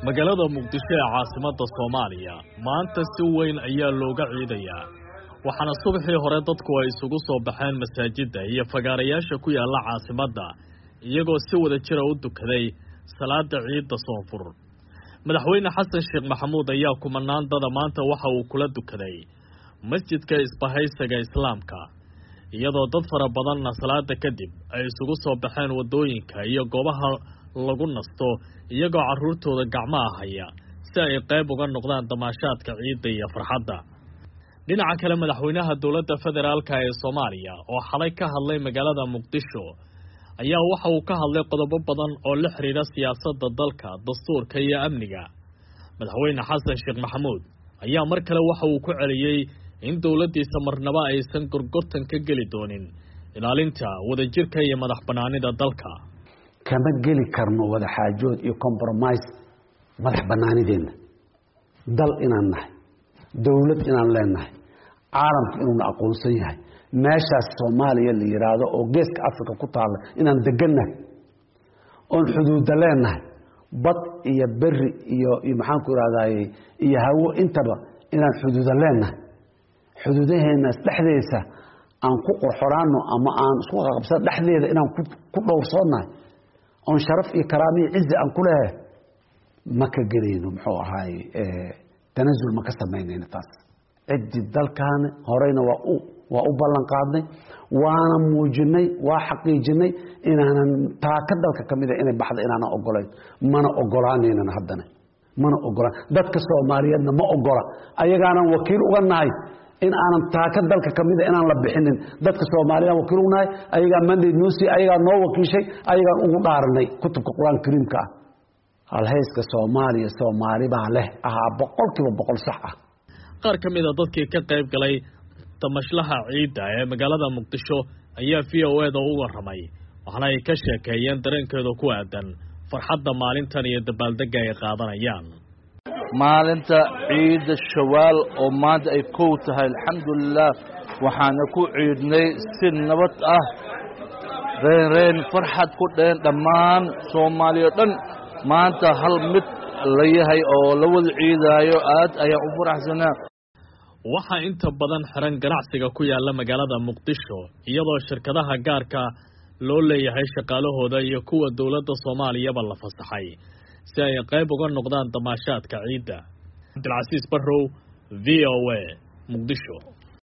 magaalada Muqdisho ee caasimadda Soomaaliya maanta si weyn ayaa looga ciidayaa waxaana subaxii hore dadku ay isugu soo baxeen masaajidda iyo fagaarayaasha ku yaala caasimadda iyagoo si wada jir u dukaday salaada ciidda Soonfur madaxweyne Xasan Sheekh Maxamuud ayaa kumanaandada maanta waxa uu kula dukaday masjidka Isbahaysiga Islaamka iyadoo dad fara badan salaada kadib ay isugu soo baxeen wadooyinka iyo goobaha lagu nasto iyagoo caruurtooda gacmaha haya si ay qayb uga noqdaan damaashaadka ciidda iyo farxadda dhinaca kale madaxweynaha dawladda federaalka ee Soomaaliya oo xalay ka hadlay magaalada Muqdisho ayaa waxa uu ka hadlay qodobo badan oo la xiriira siyaasadda dalka dastuurka iyo amniga madaxweyne Xasan Sheekh Maxamuud ayaa mar kale waxa uu ku celiyay in dawladdiisa marnaba aysan gorgortan ka geli doonin ilaalinta wadajirka iyo madax banaanida dalka kama geli karno wada xaajood iyo compromise madax banaanideena dal inaan nahay dawlad inaan leenahay caalamku inuu aqoonsan yahay meeshaas Soomaaliya la yiraahdo oo geeska Afrika ku taal inaan degannahay oo xuduud leenahay bad iyo bari iyo maxaan ku raadaay iyo hawo intaba inaan xuduud leenahay xuduudaheena dhexdeeda aan ku qorxoraano ama aan isku qabsan dhexdeeda inaan ku dhowrsoonahay on sharaf iyo karaamo iyo cizi aan ku leeyahay ma ka gareeno muxuu ahaay tanazul ma ka sameynayna taas cidi dalkan horeyna waa u ballan qaadnay waana muujinay waa xaqiijinay inaanan taaka dalka kamid ah inay baxdo inaanan ogolayn mana ogolaanayna haddana mana ogolaan dadka Soomaaliyeedna ma ogola ayagaana wakiil uga nahay in aanan taaka dalka kamid ah inaan la bixinin dadka Soomaaliya wakiil uga nahay ayaga mandate nuusi ayaga noo wakiishay ayaga ugu dhaarnay kutubka Quraan Kariimka hal hayska Soomaali baa leh boqolkiiba boqol sax ah qaar kamid ah dadkii ka qayb galay tamashlaha ciidda ee magaalada Muqdisho ayaa VOAda uga ramay waxaana ay ka sheekeeyeen dareenkooda ku aadan farxadda maalintan iyo dabaaldegga ay qaadanayaan maalinta ciidda Shawaal oo maanta ay ku tahay alxamdulillah waxaana ku ciidnay si nabad ah reen farxad ku dheen dhammaan Soomaaliya dhan maanta hal mid la yahay oo la wada ciidayo aad ayaa u faraxsanaa waxa inta badan xiran ganacsiga ku yaala magaalada Muqdisho iyadoo shirkadaha gaarka loo leeyahay shaqaalahooda iyo kuwa dawladda Soomaaliya la fasaxay si ay qayb uga noqdaan damaashaadka ciidda Abdulcasiis Barrow VOA Muqdisho